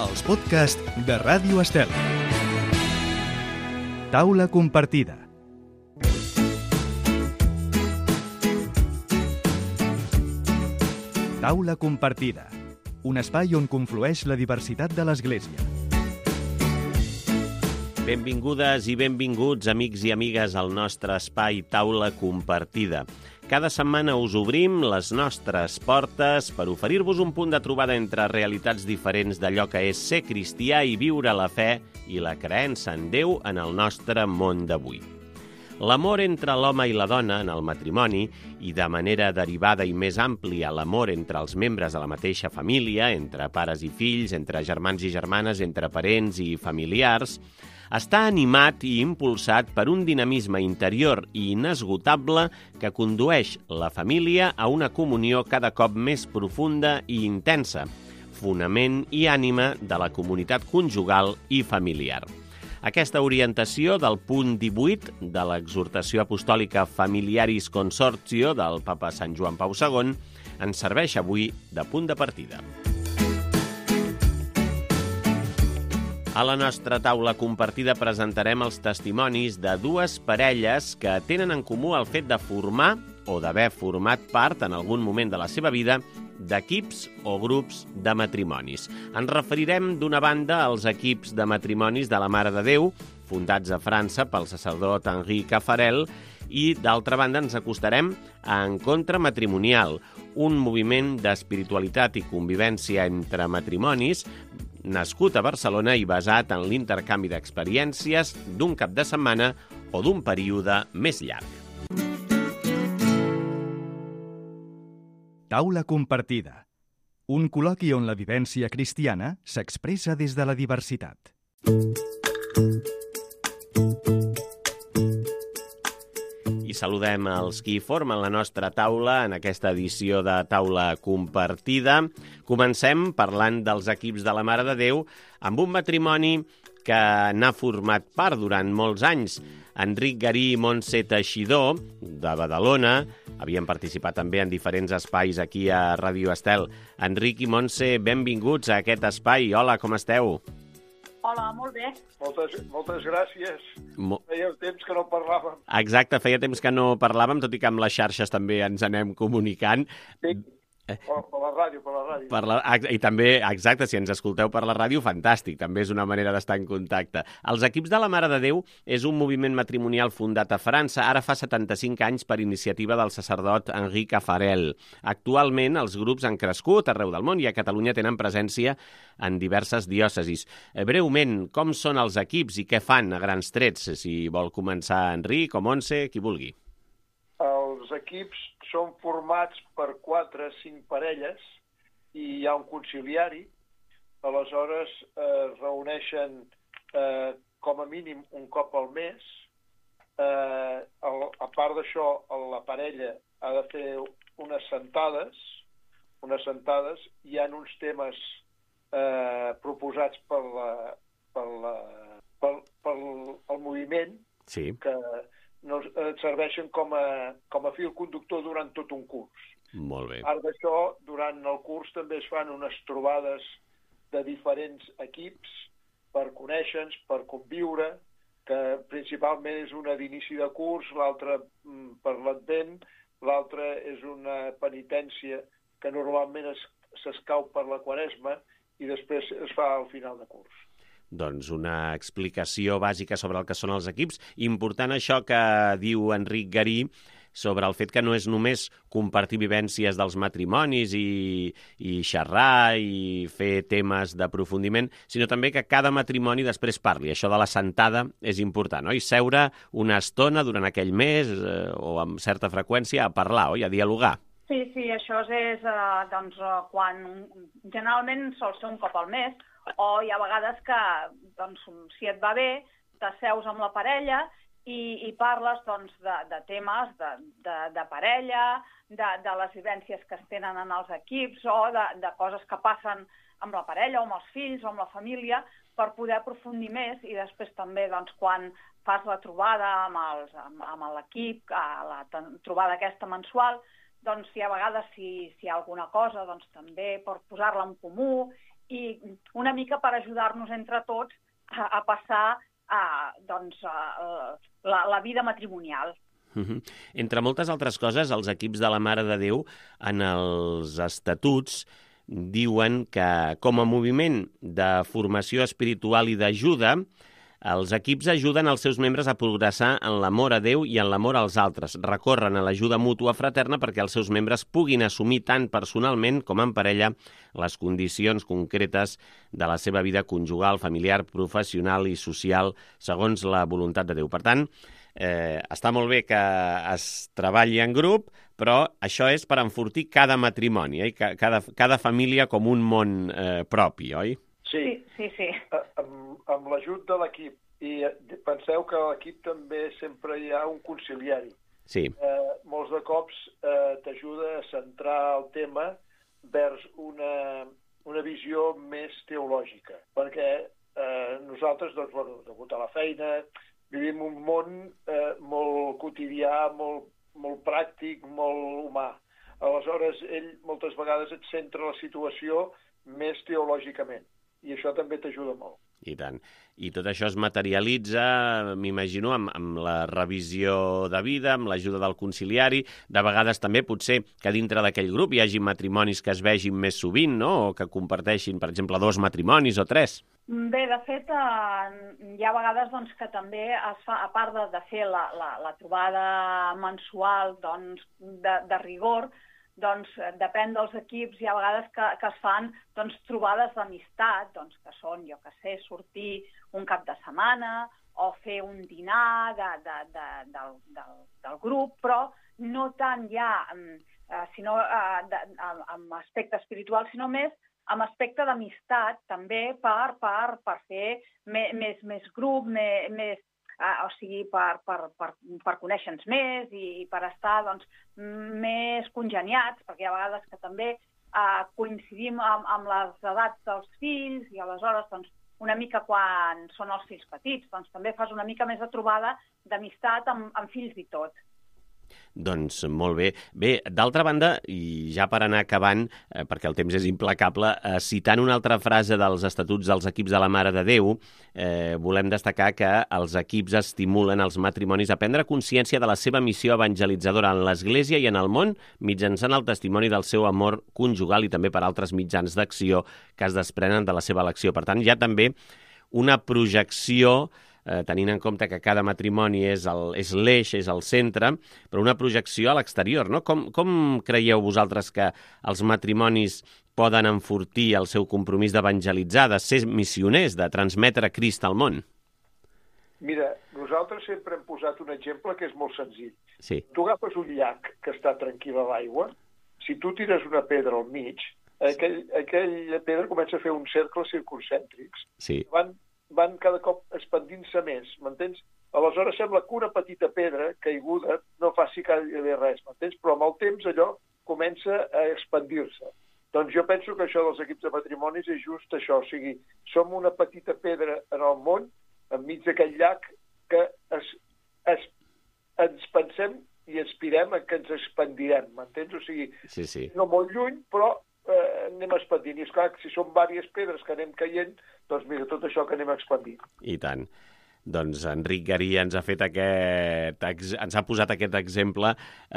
Els podcasts de Ràdio Estel. Taula compartida. Taula compartida. Un espai on conflueix la diversitat de l'Església. Benvingudes i benvinguts, amics i amigues, al nostre espai Taula compartida. Cada setmana us obrim les nostres portes per oferir-vos un punt de trobada entre realitats diferents d'allò que és ser cristià i viure la fe i la creença en Déu en el nostre món d'avui. L'amor entre l'home i la dona en el matrimoni i, de manera derivada i més àmplia, l'amor entre els membres de la mateixa família, entre pares i fills, entre germans i germanes, entre parents i familiars, està animat i impulsat per un dinamisme interior i inesgotable que condueix la família a una comunió cada cop més profunda i intensa, fonament i ànima de la comunitat conjugal i familiar. Aquesta orientació del punt 18 de l'exhortació apostòlica Familiaris Consortio del papa Sant Joan Pau II ens serveix avui de punt de partida. A la nostra taula compartida presentarem els testimonis de dues parelles que tenen en comú el fet de formar o d'haver format part en algun moment de la seva vida d'equips o grups de matrimonis. Ens referirem d'una banda als equips de matrimonis de la Mare de Déu, fundats a França pel sacerdot Henri Caffarel, i d'altra banda ens acostarem a Encontre Matrimonial, un moviment d'espiritualitat i convivència entre matrimonis nascut a Barcelona i basat en l'intercanvi d'experiències d'un cap de setmana o d'un període més llarg. Taula compartida. Un col·loqui on la vivència cristiana s'expressa des de la diversitat. I saludem els qui formen la nostra taula en aquesta edició de Taula compartida. Comencem parlant dels equips de la Mare de Déu amb un matrimoni que n'ha format part durant molts anys. Enric Garí i Montse Teixidor, de Badalona, havien participat també en diferents espais aquí a Ràdio Estel. Enric i Montse, benvinguts a aquest espai. Hola, com esteu? Hola, molt bé. Moltes gràcies. Feia temps que no parlàvem. Exacte, feia temps que no parlàvem, tot i que amb les xarxes també ens anem comunicant. Sí, per la ràdio. I també, exacte, si ens escolteu per la ràdio, fantàstic, també és una manera d'estar en contacte. Els equips de la Mare de Déu és un moviment matrimonial fundat a França, ara fa 75 anys per iniciativa del sacerdot Henri Caffarel. Actualment, els grups han crescut arreu del món i a Catalunya tenen presència en diverses diòcesis. Breument, com són els equips i què fan a grans trets? Si vol començar Enric o Montse, qui vulgui. Els equips són formats per 4 o 5 parelles i hi ha un conciliari. Aleshores es reuneixen com a mínim un cop al mes. A part d'això, la parella ha de fer unes sentades. Hi ha uns temes proposats pel moviment, sí, que serveixen com a fil conductor durant tot un curs. Molt bé. A part d'això, durant el curs també es fan unes trobades de diferents equips per conèixer-nos, per conviure, que principalment és una d'inici de curs, l'altra per l'Advent, l'altra és una penitència que normalment s'escau per la Quaresma i després es fa al final de curs. Doncs una explicació bàsica sobre el que són els equips. Important això que diu Enric Garí sobre el fet que no és només compartir vivències dels matrimonis i xerrar i fer temes d'aprofundiment, sinó també que cada matrimoni després parli. Això de la sentada és important, oi? Seure una estona durant aquell mes o amb certa freqüència a parlar, oi? A dialogar. Sí, això és quan generalment sol ser un cop al mes, o hi ha vegades que, si et va bé, t'asseus amb la parella i parles de temes de parella, de les vivències que es tenen en els equips o de coses que passen amb la parella o amb els fills o amb la família per poder aprofundir més i després també quan fas la trobada amb l'equip, la trobada aquesta mensual, doncs si a vegades si hi ha alguna cosa, doncs també per posar-la en comú i una mica per ajudar-nos entre tots a passar la vida matrimonial. Entre moltes altres coses, els equips de la Mare de Déu en els estatuts diuen que com a moviment de formació espiritual i d'ajuda, els equips ajuden els seus membres a progressar en l'amor a Déu i en l'amor als altres. Recorren a l'ajuda mútua fraterna perquè els seus membres puguin assumir tant personalment com en parella les condicions concretes de la seva vida conjugal, familiar, professional i social segons la voluntat de Déu. Per tant, està molt bé que es treballi en grup, però això és per enfortir cada matrimoni, cada família com un món propi, oi? Sí. Amb l'ajut de l'equip. I penseu que a l'equip també sempre hi ha un conciliari. Sí. Molts de cops t'ajuda a centrar el tema vers una visió més teològica, perquè nosaltres, degut a la feina, vivim un món molt quotidià, molt pràctic, molt humà. Aleshores, ell moltes vegades et centra la situació més teològicament, i això també t'ajuda molt. I tant. I tot això es materialitza, m'imagino, amb la revisió de vida, amb l'ajuda del conciliari. De vegades també potser que dintre d'aquell grup hi hagi matrimonis que es vegin més sovint, no? O que comparteixin, per exemple, 2 matrimonis o 3. Bé, de fet, hi ha vegades que també es fa, a part de fer la trobada mensual de rigor, depèn dels equips, hi ha vegades que es fan trobades d'amistat, que són, jo que sé, sortir un cap de setmana o fer un dinar del grup, però no tant ja amb aspecte espiritual, sinó més amb aspecte d'amistat, també per fer més grup, o sigui, per conèixer-nos més i per estar més congeniats, perquè hi ha vegades que també coincidim amb les edats dels fills i aleshores una mica quan són els fills petits, també fas una mica més de trobada d'amistat amb fills i tot. Doncs molt bé. Bé, d'altra banda, i ja per anar acabant, perquè el temps és implacable, citant una altra frase dels estatuts dels equips de la Mare de Déu, volem destacar que els equips estimulen els matrimonis a prendre consciència de la seva missió evangelitzadora en l'Església i en el món mitjançant el testimoni del seu amor conjugal i també per altres mitjans d'acció que es desprenen de la seva elecció. Per tant, hi ha també una projecció tenint en compte que cada matrimoni és l'eix, és el centre, però una projecció a l'exterior, no? Com creieu vosaltres que els matrimonis poden enfortir el seu compromís d'evangelitzar, de ser missioners, de transmetre Crist al món? Mira, nosaltres sempre hem posat un exemple que és molt senzill. Sí. Tu agafes un llac que està tranquil a l'aigua, si tu tires una pedra al mig, aquella pedra comença a fer uns cercles circumcèntrics. Sí. Van cada cop expandint-se més, m'entens? Aleshores sembla que una petita pedra caiguda no faci gairebé res, m'entens? Però amb el temps allò comença a expandir-se. Doncs jo penso que això dels equips de matrimonis és just això, o sigui, som una petita pedra en el món, enmig d'aquell llac, que ens pensem i aspirem a que ens expandirem, m'entens? O sigui, sí. No molt lluny, però anem expandint. I esclar, si són diverses pedres que anem caient, doncs mira, tot això que anem expandint. I tant. Doncs Enric Garí ens ha posat aquest exemple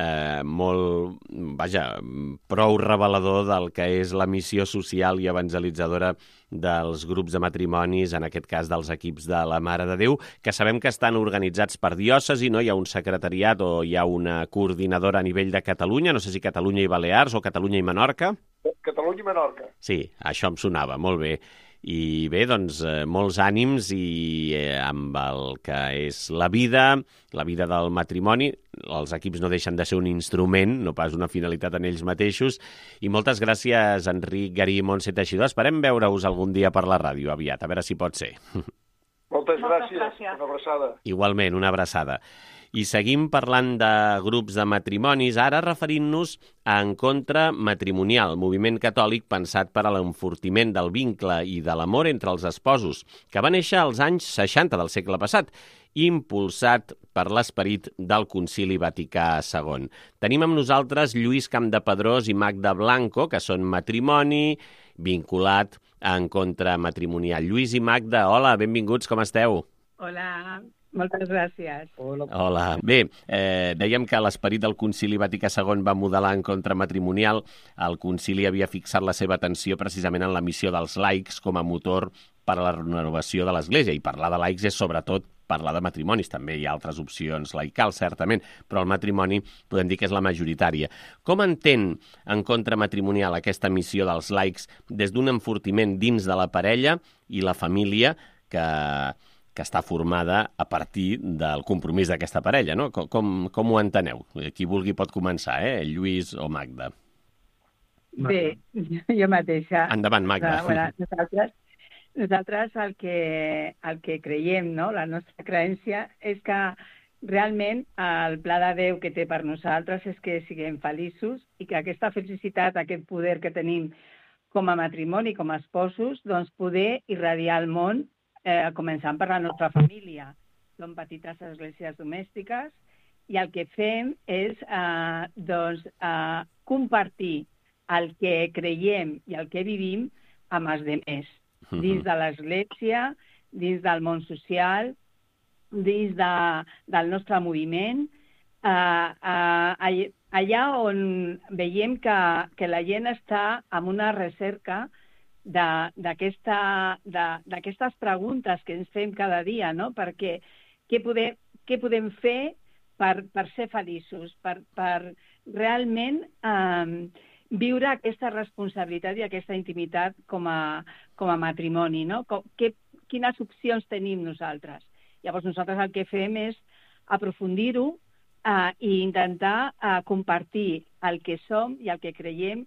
prou revelador del que és la missió social i evangelitzadora dels grups de matrimonis, en aquest cas dels equips de la Mare de Déu, que sabem que estan organitzats per diòcesi, no? Hi ha un secretariat o hi ha una coordinadora a nivell de Catalunya, no sé si Catalunya i Balears o Catalunya i Menorca. Catalunya i Menorca. Sí, això em sonava, molt bé. I bé, doncs, molts ànims i amb el que és la vida del matrimoni. Els equips no deixen de ser un instrument, no pas una finalitat en ells mateixos. I moltes gràcies, Enric Garí i Montse Teixidor. Esperem veure-us algun dia per la ràdio aviat, a veure si pot ser. Moltes gràcies. Una abraçada. Igualment, una abraçada. I seguim parlant de grups de matrimonis, ara referint-nos a Encontre Matrimonial, moviment catòlic pensat per a l'enfortiment del vincle i de l'amor entre els esposos, que va néixer als anys 60 del segle passat, impulsat per l'esperit del Concili Vaticà II. Tenim amb nosaltres Lluís Campdepedrós i Magda Blanco, que són matrimoni, vinculat a Encontre Matrimonial. Lluís i Magda, hola, benvinguts, com esteu? Hola, moltes gràcies. Hola. Bé, dèiem que l'esperit del Concili Vaticà II va modelar Encontre Matrimonial. El Concili havia fixat la seva atenció precisament en la missió dels laics com a motor per a la renovació de l'Església. I parlar de laics és sobretot parlar de matrimonis. També hi ha altres opcions laicals, certament, però el matrimoni podem dir que és la majoritària. Com entén Encontre Matrimonial aquesta missió dels laics des d'un enfortiment dins de la parella i la família que està formada a partir del compromís d'aquesta parella, no? Com ho enteneu? Qui vulgui pot començar, Lluís o Magda. Bé, jo mateixa. Endavant, Magda. Nosaltres el que creiem, no? La nostra creença és que realment el pla de Déu que té per nosaltres és que siguem feliços i que aquesta felicitat, aquest poder que tenim com a matrimoni, com a esposos, doncs poder irradiar al món començant per la nostra família. Som petites esglésies domèstiques i el que fem és compartir el que creiem i el que vivim amb els demés, dins de l'església, dins del món social, dins del nostre moviment, allà on veiem que la gent està en una recerca d'aquestes preguntes que ens fem cada dia, no? Perquè què podem fer per ser feliços, per realment viure aquesta responsabilitat i aquesta intimitat com a matrimoni, no? Quines opcions tenim nosaltres? Llavors nosaltres el que fem és aprofundir-ho i intentar compartir el que som i el que creiem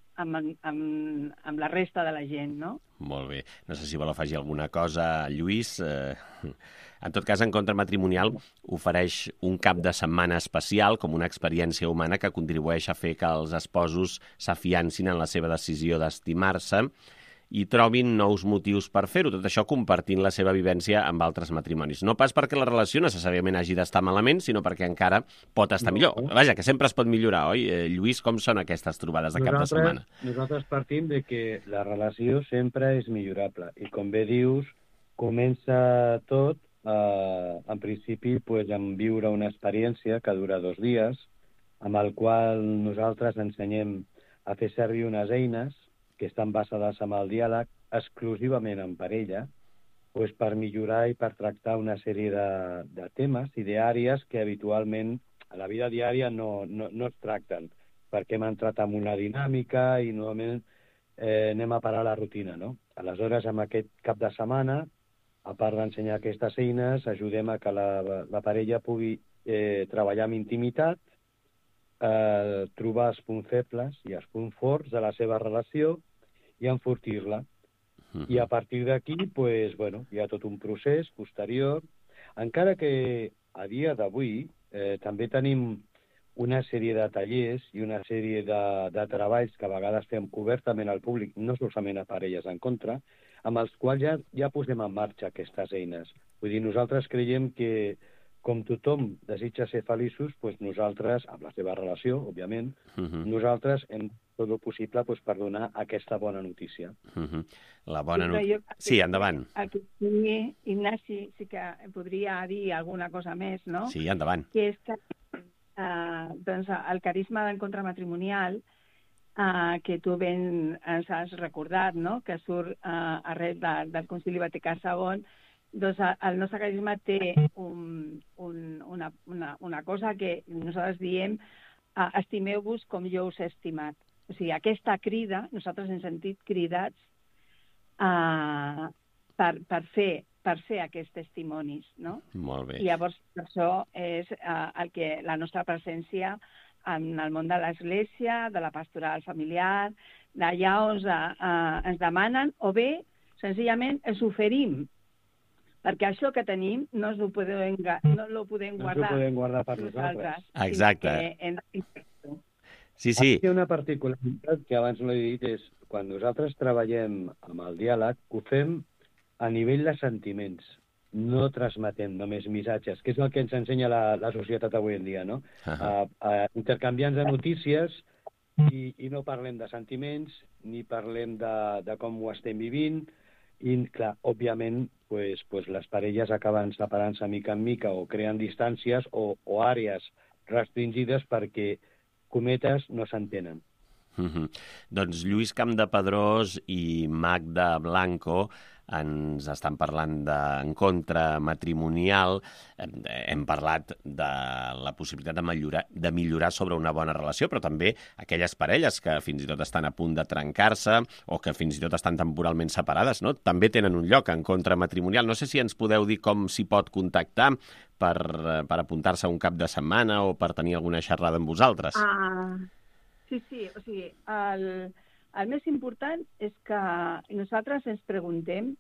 amb la resta de la gent, no? Molt bé. No sé si vol afegir alguna cosa, Lluís. En tot cas, Encontre Matrimonial ofereix un cap de setmana especial com una experiència humana que contribueix a fer que els esposos s'afiancin en la seva decisió d'estimar-se i trobin nous motius per fer-ho, tot això compartint la seva vivència amb altres matrimonis. No pas perquè la relació necessàriament hagi d'estar malament, sinó perquè encara pot estar millor. Vaja, que sempre es pot millorar, oi? Lluís, com són aquestes trobades de cap de setmana? Nosaltres partim de que la relació sempre és millorable. I com bé dius, comença tot, en principi, en viure una experiència que dura 2 dies, amb el qual nosaltres ensenyem a fer servir unes eines que estan basades en el diàleg exclusivament en parella, per millorar i per tractar una sèrie de temes i d'àrees que habitualment a la vida diària no es tracten, perquè hem entrat en una dinàmica i normalment anem a parar la rutina, no? Aleshores, amb aquest cap de setmana, a part d'ensenyar aquestes eines, ajudem a que la parella pugui treballar amb intimitat, trobar els punts febles i els punts forts de la seva relació i enfortir-la. I a partir d'aquí, hi ha tot un procés posterior, encara que a dia d'avui també tenim una sèrie de tallers i una sèrie de treballs que a vegades fem obertament al públic, no solament a parelles en contra, amb els quals ja posem en marxa aquestes eines. Vull dir, nosaltres creiem que com tothom desitja ser feliços, nosaltres, amb la seva relació, òbviament, nosaltres hem tot el possible per donar aquesta bona notícia. La bona notícia. Sí, endavant. Aquí, Ignasi, sí que podria dir alguna cosa més, no? Sí, endavant. Que és que el carisma d'Encontre Matrimonial, que tu ben ens has recordat, no? Que surt arrel del Concili Vaticà II, doncs el nostre carisma té una cosa que nosaltres diem estimeu-vos com jo us he estimat. O sigui, aquesta crida, nosaltres hem sentit cridats per fer aquests testimonis, no? Molt bé. I llavors, per això és la nostra presència en el món de l'Església, de la pastoral familiar, d'allà on ens demanen, o bé, senzillament, ens oferim, perquè això que tenim no ho podem guardar per nosaltres. Exacte. Sí. Hi ha una particularitat que abans no he dit, és quan nosaltres treballem amb el diàleg, ho fem a nivell de sentiments. No transmetem només missatges, que és el que ens ensenya la societat avui en dia, no? Intercanviant de notícies i no parlem de sentiments, ni parlem de com ho estem vivint, i, clar, òbviament, pues, les parelles acaben separant-se mica en mica o creen distàncies o àrees restringides perquè, cometes, no s'entenen. Doncs Lluís Campdepadrós i Magda Blanco ens estan parlant d'encontre matrimonial. Hem parlat de la possibilitat de millorar sobre una bona relació, però també aquelles parelles que fins i tot estan a punt de trencar-se o que fins i tot estan temporalment separades, no? També tenen un lloc en encontre matrimonial. No sé si ens podeu dir com s'hi pot contactar per apuntar-se a un cap de setmana o per tenir alguna xerrada amb vosaltres. Sí, o sigui, el més important és que nosaltres ens preguntem,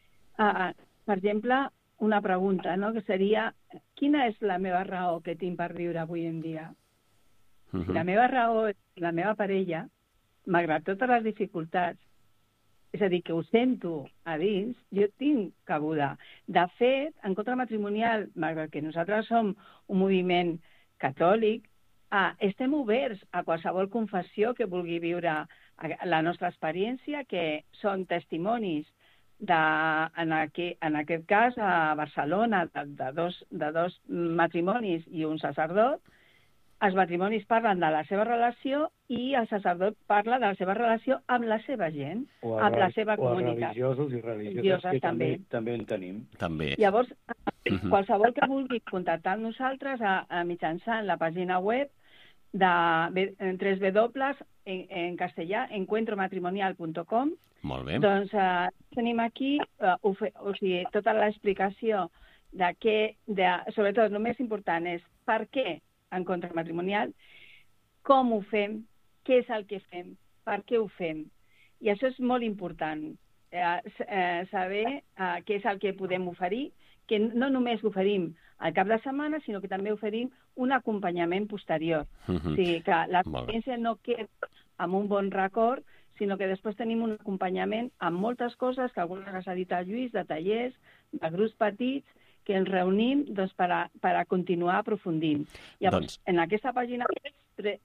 per exemple, una pregunta, no? Que seria, quina és la meva raó que tinc per viure avui en dia? Si la meva raó és la meva parella, malgrat totes les dificultats, és a dir, que ho sento a dins, jo tinc cabuda. De fet, Encontre Matrimonial, malgrat que nosaltres som un moviment catòlic, estem oberts a qualsevol confessió que vulgui viure la nostra experiència, que són testimonis en aquest cas a Barcelona de dos matrimonis i un sacerdot. Els matrimonis parlen de la seva relació i el sacerdot parla de la seva relació amb la seva gent, amb la seva comunitat. O religiosos i religioses, que també en tenim. També. Llavors, qualsevol que vulgui contactar amb nosaltres mitjançant la pàgina web de en castellà, encuentromatrimonial.com. Molt bé. Doncs tenim aquí tota l'explicació de què, sobretot el més important és per què Encontre Matrimonial, com ho fem, què és el que fem, per què ho fem. I això és molt important, saber què és el que podem oferir, que no només oferim al cap de setmana, sinó que també oferim un acompanyament posterior. O sigui, que l'experiència no queda amb un bon record, sinó que després tenim un acompanyament amb moltes coses, que algunes les ha dit el Lluís, de tallers, de grups petits, que ens reunim per a continuar aprofundint. Llavors, en aquesta pàgina web,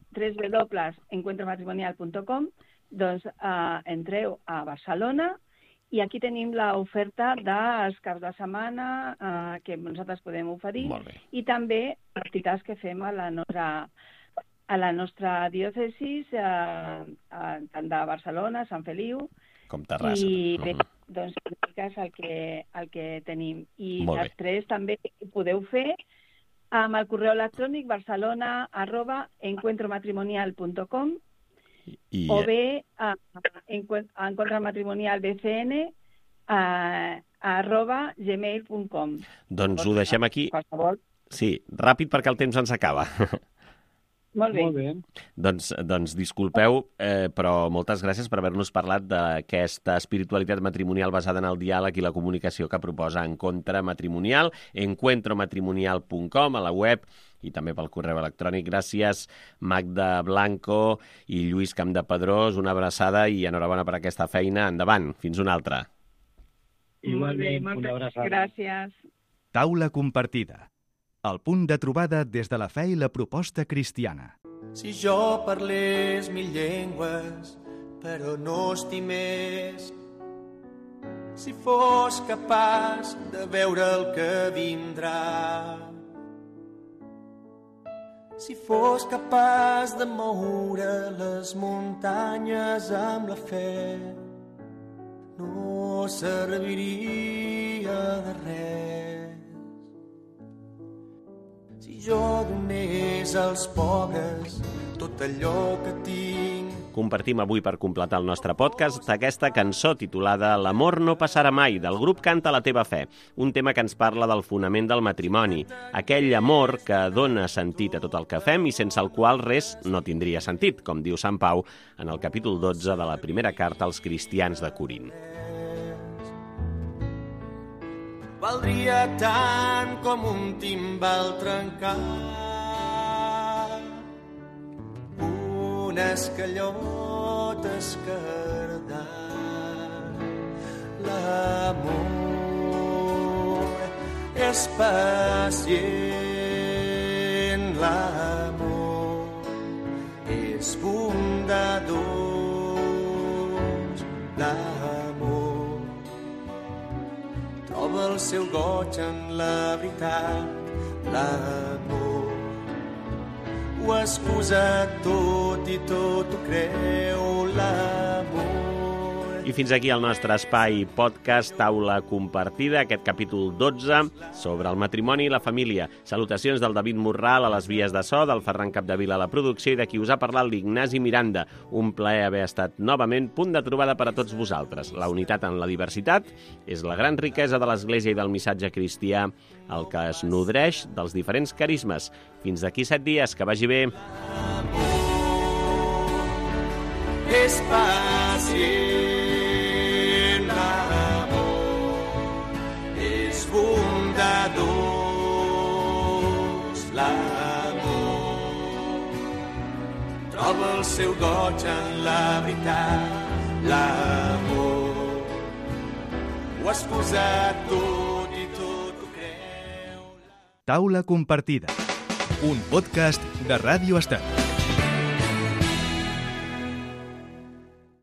www.encuentromatrimonial.com, doncs entreu a Barcelona i aquí tenim l'oferta dels caps de setmana que nosaltres podem oferir i també activitats que fem a la nostra diòcesis, tant de Barcelona, Sant Feliu, com Terrassa. I bé, doncs és el que tenim. I després també podeu fer amb el correu electrònic barcelona@encuentromatrimonial.com o bé a encuentromatrimonialbcn@gmail.com. Doncs ho deixem aquí. Sí, ràpid perquè el temps ens acaba. Molt bé. Doncs disculpeu, però moltes gràcies per haver-nos parlat d'aquesta espiritualitat matrimonial basada en el diàleg i la comunicació que proposa Encontre Matrimonial, encuentromatrimonial.com, a la web i també pel correu electrònic. Gràcies, Magda Blanco i Lluís Campdepadrós. Una abraçada i enhorabona per aquesta feina. Endavant, fins una altra. Igualment, una abraçada. Gràcies. Taula compartida. El punt de trobada des de la fe i la proposta cristiana. Si jo parlés 1000 llengües, però no estimés, si fos capaç de veure el que vindrà, si fos capaç de moure les muntanyes amb la fe, no serviria de res. Si jo donés als pobres tot allò que tinc. Compartim avui per completar el nostre podcast aquesta cançó titulada L'amor no passarà mai, del grup Canta la teva fe, un tema que ens parla del fonament del matrimoni, aquell amor que dona sentit a tot el que fem i sense el qual res no tindria sentit, com diu Sant Pau en el capítol 12 de la primera carta als cristians de Corint. Valdria tant com un timbal trencat, un escallot esquerdat. L'amor és pacient, l'amor és bondad. troba el seu goig en la veritat, l'amor. Ho excusa tot i tot ho creu, l'amor. I fins aquí el nostre espai podcast Taula Compartida, aquest capítol 12 sobre el matrimoni i la família. Salutacions del David Morral a les vies de so, del Ferran Capdevila a la producció i de qui us ha parlat l'Ignasi Miranda. Un plaer haver estat novament punt de trobada per a tots vosaltres. La unitat en la diversitat és la gran riquesa de l'Església i del missatge cristià, el que es nodreix dels diferents carismes. Fins d'aquí 7 dies, que vagi bé. És pacient. Bondadós, l'amor. Troba el seu goig en la veritat, l'amor. Ho has posat tot i tot ho creu. Taula Compartida, un podcast de Ràdio Estat.